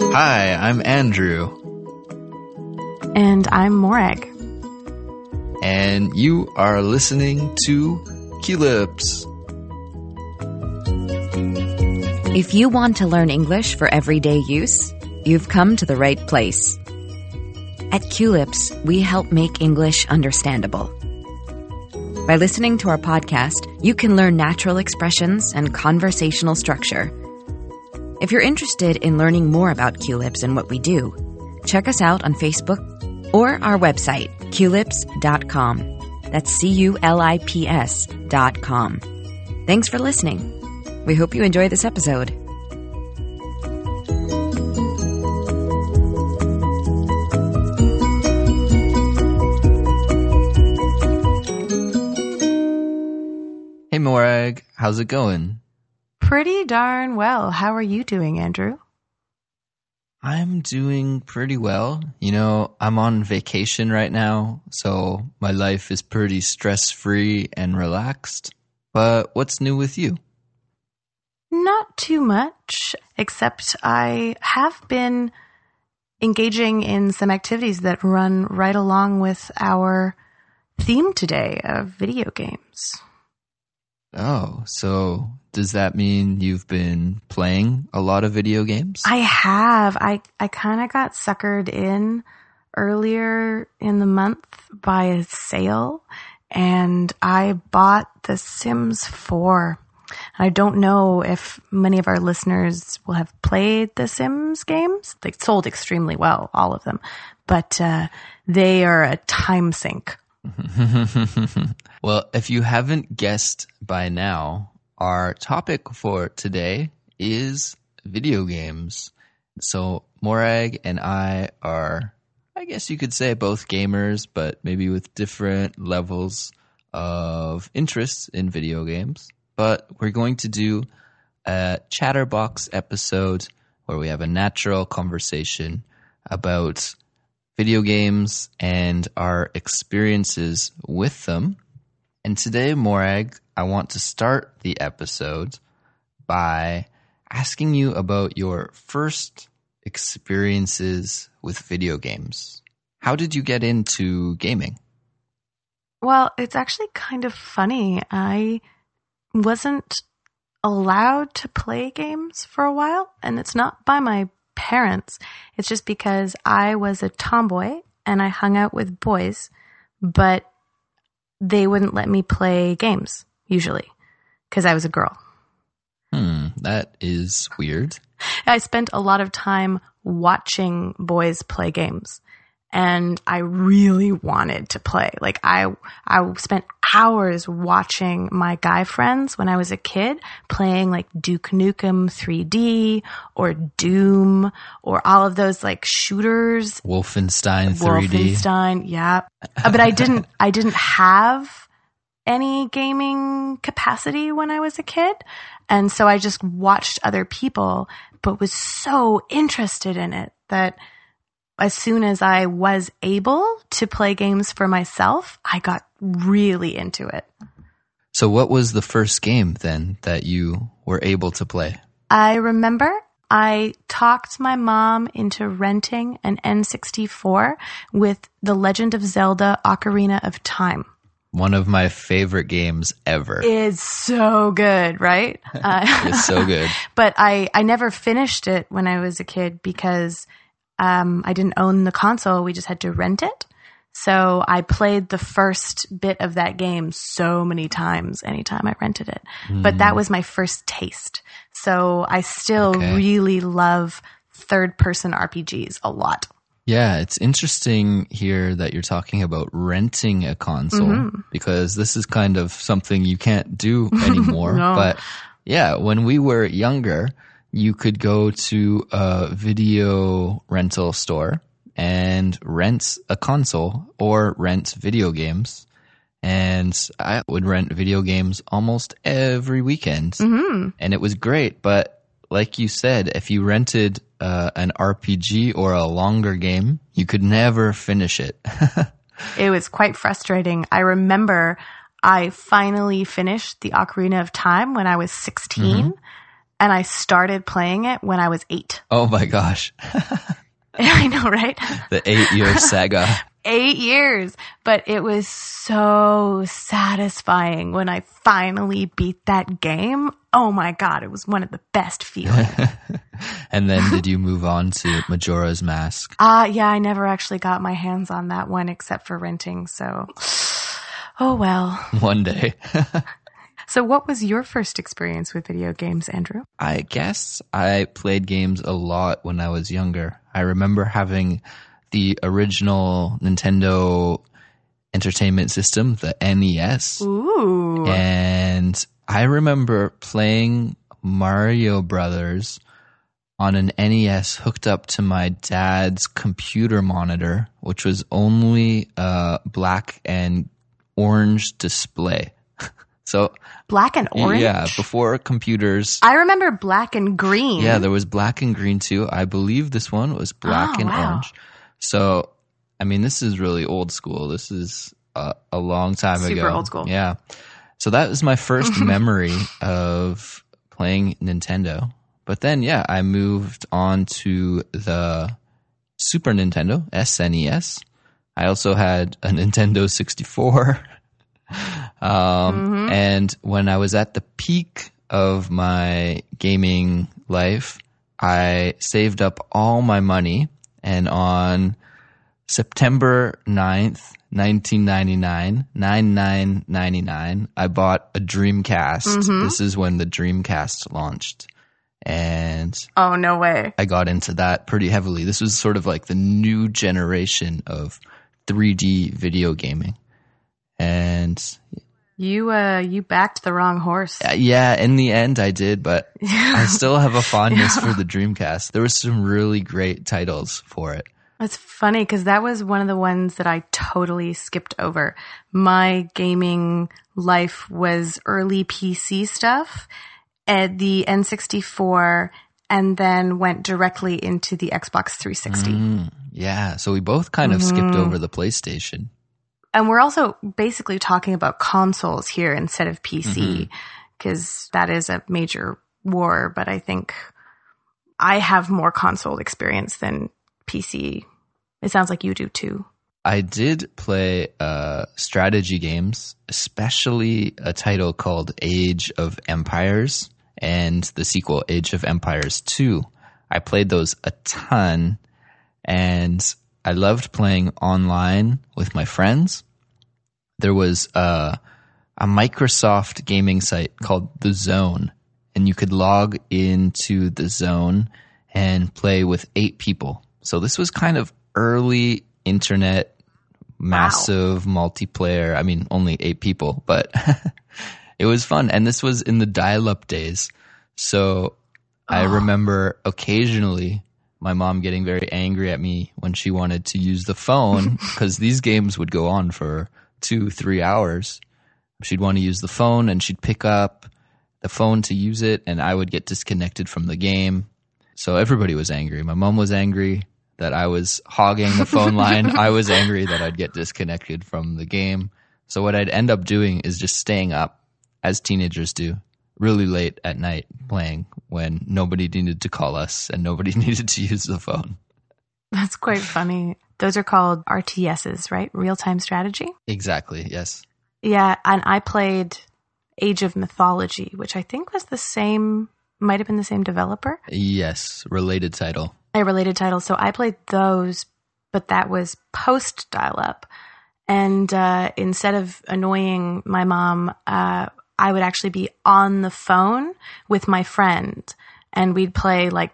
Hi, I'm Andrew. And I'm Morag. And you are listening to Culips. If you want to learn English for everyday use, you've come to the right place. At Culips, we help make English understandable. By listening to our podcast, you can learn natural expressions and conversational structure. If you're interested in learning more about Culips and what we do, check us out on Facebook or our website, culips.com. That's CULIPS.com. Thanks for listening. We hope you enjoy this episode. Hey Morag, how's it going? Pretty darn well. How are you doing, Andrew? I'm doing pretty well. You know, I'm on vacation right now, so my life is pretty stress-free and relaxed. But what's new with you? Not too much, except I have been engaging in some activities that run right along with our theme today of video games. Oh, so does that mean you've been playing a lot of video games? I have. I kind of got suckered in earlier in the month by a sale, and I bought The Sims 4. I don't know if many of our listeners will have played The Sims games. They sold extremely well, all of them, but they are a time sink. Well, if you haven't guessed by now, our topic for today is video games. So Morag and I are, I guess you could say, both gamers, but maybe with different levels of interest in video games. But we're going to do a Chatterbox episode where we have a natural conversation about video games and our experiences with them. And today, Morag, I want to start the episode by asking you about your first experiences with video games. How did you get into gaming? Well, it's actually kind of funny. I wasn't allowed to play games for a while, and it's not by my parents. It's just because I was a tomboy and I hung out with boys, but they wouldn't let me play games, usually, because I was a girl. That is weird. I spent a lot of time watching boys play games, and I really wanted to play. Like, I spent hours watching my guy friends when I was a kid playing like Duke Nukem 3D or Doom or all of those like shooters. Wolfenstein 3D. Wolfenstein, yeah. But I didn't have any gaming capacity when I was a kid. And so I just watched other people, but was so interested in it that as soon as I was able to play games for myself, I got really into it. So what was the first game then that you were able to play? I remember I talked my mom into renting an N64 with The Legend of Zelda: Ocarina of Time. One of my favorite games ever. It's so good, right? It's so good. But I never finished it when I was a kid because I didn't own the console. We just had to rent it. So I played the first bit of that game so many times anytime I rented it. But that was my first taste. So I still really love third-person RPGs a lot. Yeah, it's interesting here that you're talking about renting a console because this is kind of something you can't do anymore. No. But yeah, when we were younger, you could go to a video rental store and rent a console or rent video games. And I would rent video games almost every weekend. And it was great. But like you said, if you rented an RPG or a longer game, you could never finish it. It was quite frustrating. I remember I finally finished the Ocarina of Time when I was 16. and I started playing it when I was 8. Oh my gosh. I know, right? The 8-year saga. 8 years. But it was so satisfying when I finally beat that game. Oh my God, it was one of the best feelings. And then did you move on to Majora's Mask? Yeah, I never actually got my hands on that one except for renting. So, oh well. One day. So what was your first experience with video games, Andrew? I guess I played games a lot when I was younger. I remember having the original Nintendo Entertainment System, the NES. Ooh. And I remember playing Mario Brothers on an NES hooked up to my dad's computer monitor, which was only a black and orange display. So black and orange? Yeah, before computers. I remember black and green. Yeah, there was black and green too. I believe this one was black and orange. So, I mean, this is really old school. This is a long time ago. Super old school. Yeah. So that was my first memory of playing Nintendo. But then, yeah, I moved on to the Super Nintendo, SNES. I also had a Nintendo 64. And when I was at the peak of my gaming life, I saved up all my money, and on September 9th, 1999, 9999, I bought a Dreamcast. This is when the Dreamcast launched. And oh, no way. I got into that pretty heavily. This was sort of like the new generation of 3D video gaming. And you backed the wrong horse. Yeah, in the end I did, but I still have a fondness for the Dreamcast. There were some really great titles for it. It's funny because that was one of the ones that I totally skipped over. My gaming life was early PC stuff at the N64 and then went directly into the Xbox 360. Yeah, so we both kind of skipped over the PlayStation. And we're also basically talking about consoles here instead of PC because that is a major war. But I think I have more console experience than PC. It sounds like you do too. I did play strategy games, especially a title called Age of Empires and the sequel Age of Empires 2. I played those a ton, and I loved playing online with my friends. There was a Microsoft gaming site called The Zone, and you could log into The Zone and play with 8 people. So this was kind of early internet, massive multiplayer. I mean, only 8 people, but it was fun. And this was in the dial-up days. So I remember occasionally my mom getting very angry at me when she wanted to use the phone because these games would go on for 2-3 hours. She'd want to use the phone and she'd pick up the phone to use it, and I would get disconnected from the game. So everybody was angry. My mom was angry that I was hogging the phone line. I was angry that I'd get disconnected from the game. So what I'd end up doing is just staying up, as teenagers do, really late at night playing when nobody needed to call us and nobody needed to use the phone. That's quite funny. Those are called RTSs, right? Real-time strategy? Exactly, yes. Yeah, and I played Age of Mythology, which I think was might have been the same developer. Yes, related title. A related title. So I played those, but that was post dial-up. And instead of annoying my mom, I would actually be on the phone with my friend, and we'd play like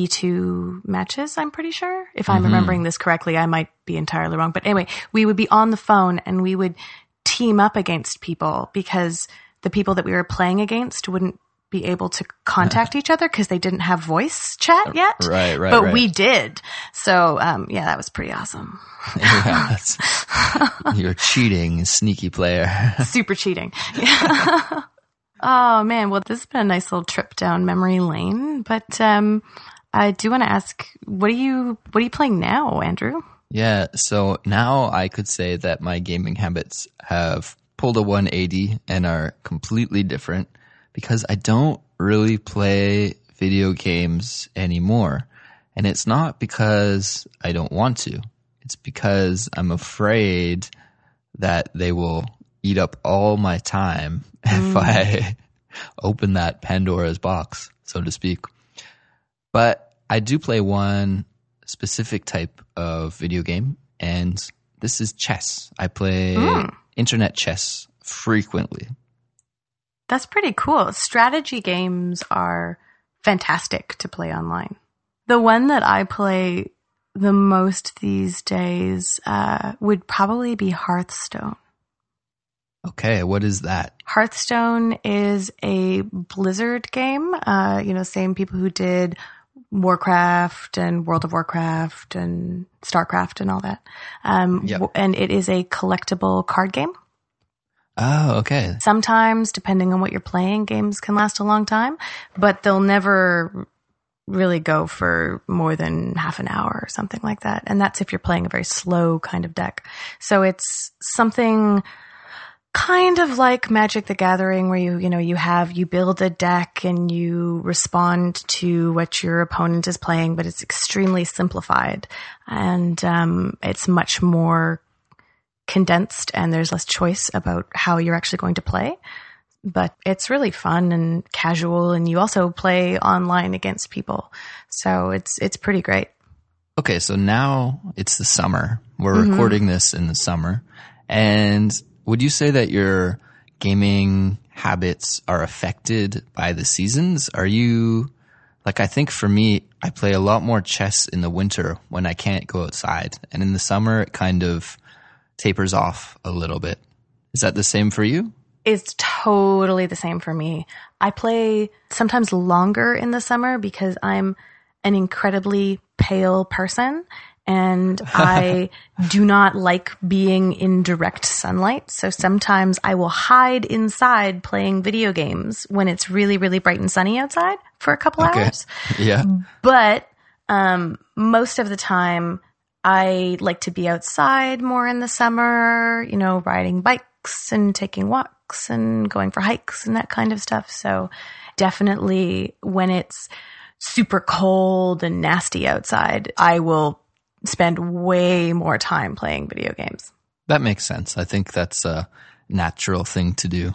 2v2 matches, I'm pretty sure. If I'm remembering this correctly, I might be entirely wrong. But anyway, we would be on the phone and we would team up against people because the people that we were playing against wouldn't be able to contact each other because they didn't have voice chat yet. Right. But we did. So, yeah, that was pretty awesome. Yeah, you're cheating, sneaky player. Super cheating. Yeah. Oh, man. Well, this has been a nice little trip down memory lane. But I do want to ask, what are you playing now, Andrew? Yeah, so now I could say that my gaming habits have pulled a 180 and are completely different because I don't really play video games anymore. And it's not because I don't want to. It's because I'm afraid that they will eat up all my time if I open that Pandora's box, so to speak. But I do play one specific type of video game, and this is chess. I play internet chess frequently. That's pretty cool. Strategy games are fantastic to play online. The one that I play the most these days would probably be Hearthstone. Okay, what is that? Hearthstone is a Blizzard game. Same people who did Warcraft and World of Warcraft and StarCraft and all that. Yep. And it is a collectible card game. Oh, okay. Sometimes, depending on what you're playing, games can last a long time, but they'll never really go for more than half an hour or something like that. And that's if you're playing a very slow kind of deck. So it's something kind of like Magic the Gathering, where you build a deck and you respond to what your opponent is playing, but it's extremely simplified, and it's much more condensed, and there's less choice about how you're actually going to play. But it's really fun and casual, and you also play online against people, so it's pretty great. Okay, so now it's the summer. We're recording this in the summer, and would you say that your gaming habits are affected by the seasons? Are you, I think for me, I play a lot more chess in the winter when I can't go outside. And in the summer, it kind of tapers off a little bit. Is that the same for you? It's totally the same for me. I play sometimes longer in the summer because I'm an incredibly pale person. And I do not like being in direct sunlight. So sometimes I will hide inside playing video games when it's really, really bright and sunny outside for a couple hours. Yeah. But most of the time, I like to be outside more in the summer, riding bikes and taking walks and going for hikes and that kind of stuff. So definitely when it's super cold and nasty outside, I will spend way more time playing video games. That makes sense. I think that's a natural thing to do.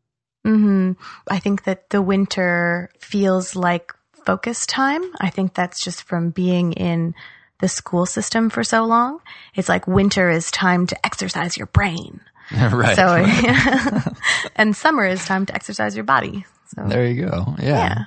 I think that the winter feels like focus time. I think that's just from being in the school system for so long. It's like winter is time to exercise your brain. Right. So, and summer is time to exercise your body. So there you go. Yeah.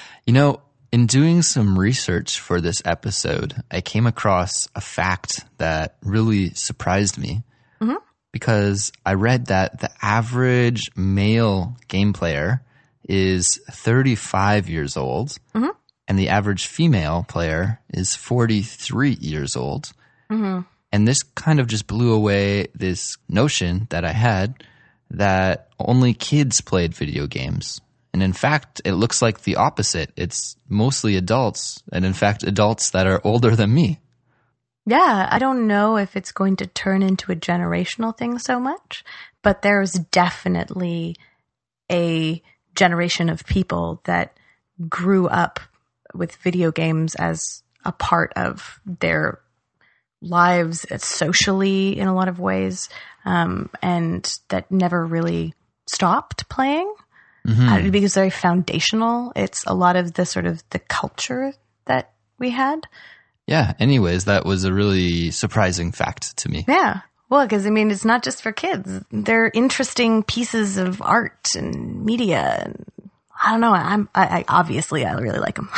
In doing some research for this episode, I came across a fact that really surprised me because I read that the average male game player is 35 years old and the average female player is 43 years old. And this kind of just blew away this notion that I had that only kids played video games. And in fact, it looks like the opposite. It's mostly adults, and in fact, adults that are older than me. Yeah, I don't know if it's going to turn into a generational thing so much, but there's definitely a generation of people that grew up with video games as a part of their lives socially in a lot of ways, and that never really stopped playing. Because it's very foundational. It's a lot of the sort of the culture that we had. Yeah. Anyways, that was a really surprising fact to me. Yeah. Well, because it's not just for kids. They're interesting pieces of art and media. And I don't know. I obviously really like them.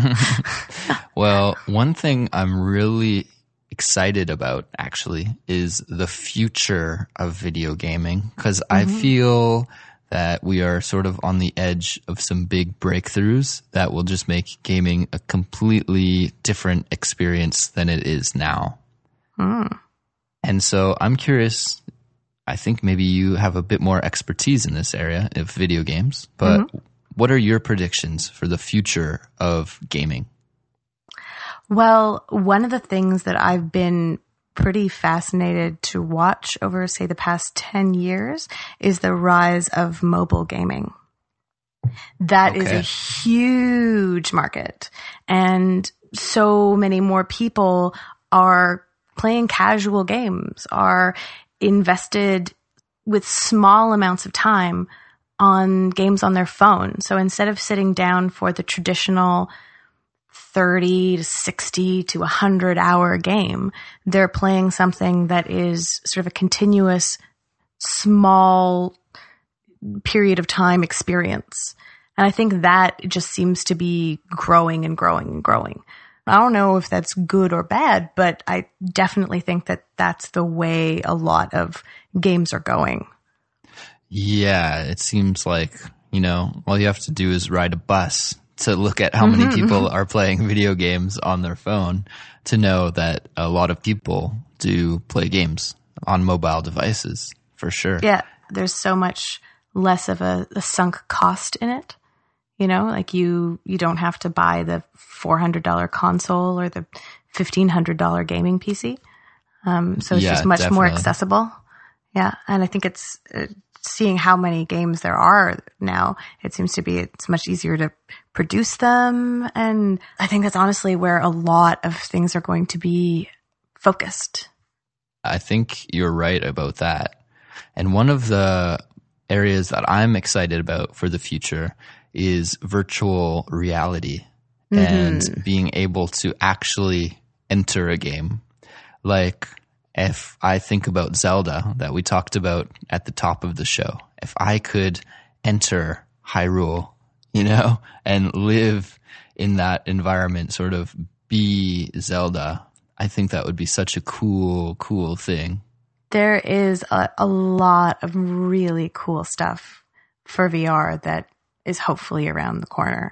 Well, one thing I'm really excited about actually is the future of video gaming, because I feel that we are sort of on the edge of some big breakthroughs that will just make gaming a completely different experience than it is now. And so I'm curious, I think maybe you have a bit more expertise in this area of video games, but what are your predictions for the future of gaming? Well, one of the things that I've been pretty fascinated to watch over, say, the past 10 years is the rise of mobile gaming. That is Okay. a huge market. And so many more people are playing casual games, are invested with small amounts of time on games on their phone. So instead of sitting down for the traditional 30 to 60 to 100 hour game, they're playing something that is sort of a continuous, small period of time experience. And I think that just seems to be growing and growing and growing. I don't know if that's good or bad, but I definitely think that that's the way a lot of games are going. Yeah, it seems like, all you have to do is ride a bus to look at how many people are playing video games on their phone to know that a lot of people do play games on mobile devices, for sure. Yeah, there's so much less of a sunk cost in it. Like you don't have to buy the $400 console or the $1,500 gaming PC. So it's just much more accessible. Yeah. And I think it's seeing how many games there are now, it seems to be it's much easier to produce them. And I think that's honestly where a lot of things are going to be focused. I think you're right about that. And one of the areas that I'm excited about for the future is virtual reality and being able to actually enter a game. Like if I think about Zelda that we talked about at the top of the show, if I could enter Hyrule, and live in that environment, sort of be Zelda, I think that would be such a cool thing. There is a lot of really cool stuff for VR that is hopefully around the corner.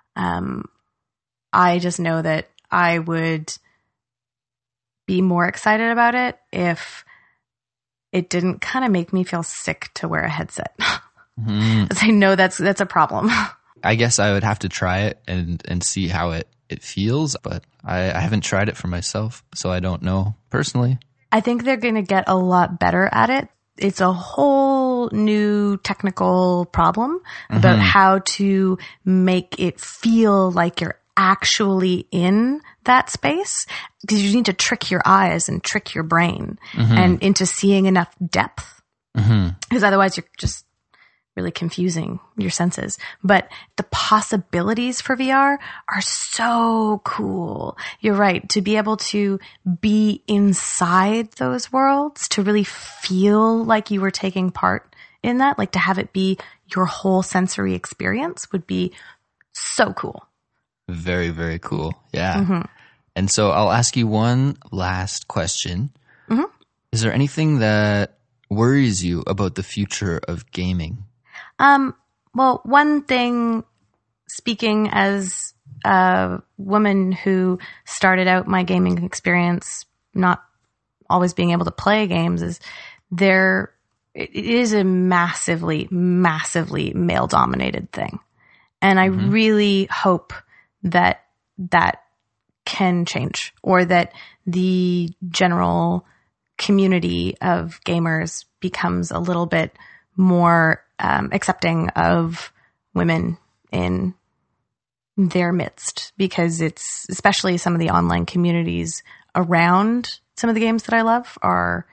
I just know that I would be more excited about it if it didn't kind of make me feel sick to wear a headset. Because I know that's a problem. I guess I would have to try it and see how it feels, but I haven't tried it for myself, so I don't know personally. I think they're going to get a lot better at it. It's a whole new technical problem about how to make it feel like you're actually in that space, because you need to trick your eyes and trick your brain and into seeing enough depth, because otherwise you're just really confusing your senses. But the possibilities for VR are so cool. You're right. To be able to be inside those worlds, to really feel like you were taking part in that, like to have it be your whole sensory experience would be so cool. Very, very cool. Yeah. And so I'll ask you one last question. Is there anything that worries you about the future of gaming? Well, one thing, speaking as a woman who started out my gaming experience not always being able to play games, is it is a massively, massively male-dominated thing. And I really hope that can change, or that the general community of gamers becomes a little bit more accepting of women in their midst, because it's especially some of the online communities around some of the games that I love are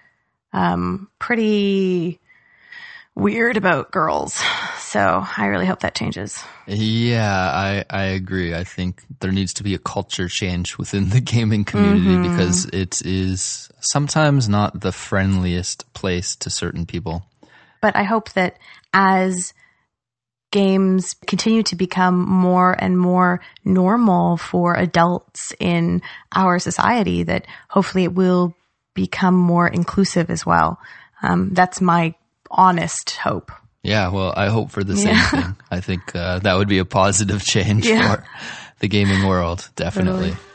pretty weird about girls. So I really hope that changes. Yeah, I agree. I think there needs to be a culture change within the gaming community because it is sometimes not the friendliest place to certain people. But I hope that as games continue to become more and more normal for adults in our society, that hopefully it will become more inclusive as well. That's my honest hope. Yeah, well, I hope for the same thing. I think that would be a positive change for the gaming world, definitely. Totally.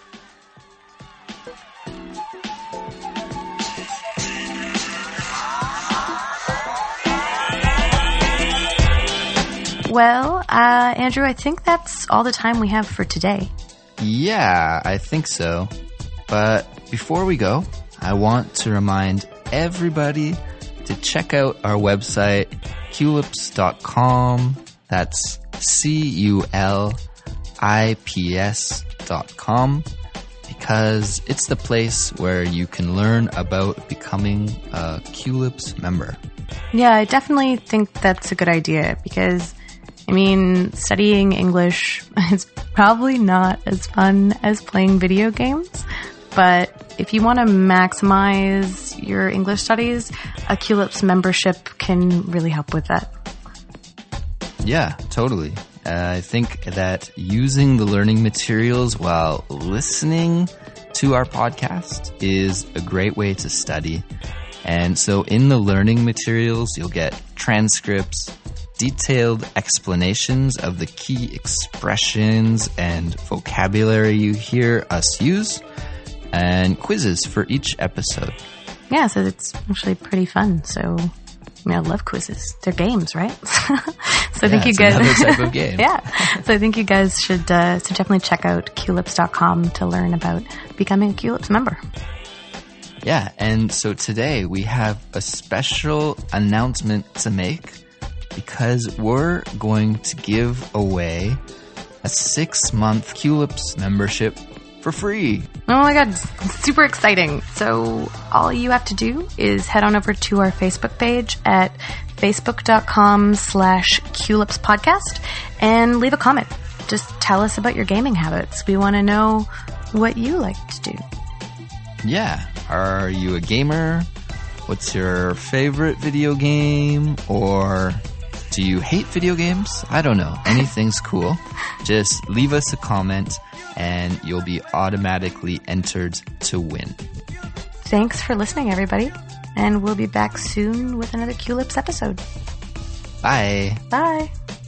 Well, Andrew, I think that's all the time we have for today. Yeah, I think so. But before we go, I want to remind everybody to check out our website, culips.com, That's CULIPS.com, because it's the place where you can learn about becoming a Culips member. Yeah, I definitely think that's a good idea because, I mean, studying English is probably not as fun as playing video games, but if you want to maximize your English studies, a Culips membership can really help with that. Yeah, totally. I think that using the learning materials while listening to our podcast is a great way to study. And so in the learning materials, you'll get transcripts, detailed explanations of the key expressions and vocabulary you hear us use, and quizzes for each episode. Yeah, so it's actually pretty fun. So, I mean, I love quizzes. They're games, right? So I think you guys, another type of game. Yeah. So I think you guys should definitely check out Culips.com to learn about becoming a Culips member. Yeah, and so today we have a special announcement to make because we're going to give away a 6-month Culips membership for free. Oh my God, super exciting. So all you have to do is head on over to our Facebook page at facebook.com/Culips podcast and leave a comment. Just tell us about your gaming habits. We want to know what you like to do. Yeah. Are you a gamer? What's your favorite video game? Or do you hate video games? I don't know. Anything's cool. Just leave us a comment and you'll be automatically entered to win. Thanks for listening, everybody. And we'll be back soon with another Culips episode. Bye. Bye.